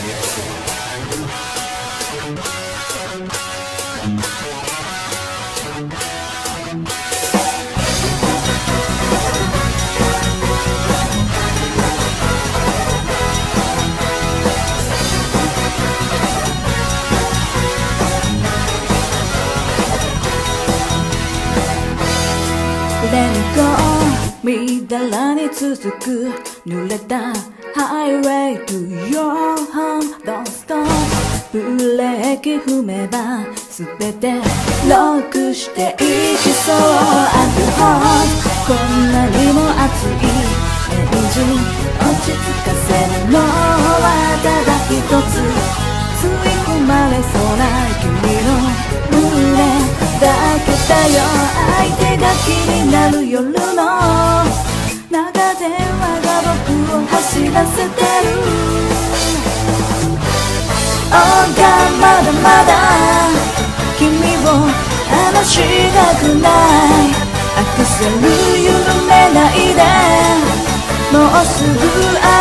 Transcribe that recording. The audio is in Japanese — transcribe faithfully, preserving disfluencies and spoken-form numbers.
Let it go みだらに続く濡れた Highway to your home Don't stop ブレーキ踏めば全てロックしていきそう At your heart こんなにも熱いエンジン落ち着かせるのはただ一つ吸い込まれそうな君の胸だけだよ相手が気になる夜の長電話が僕を走らせてる Oh God まだまだ君を離したくないアクセル緩めないでもうすぐ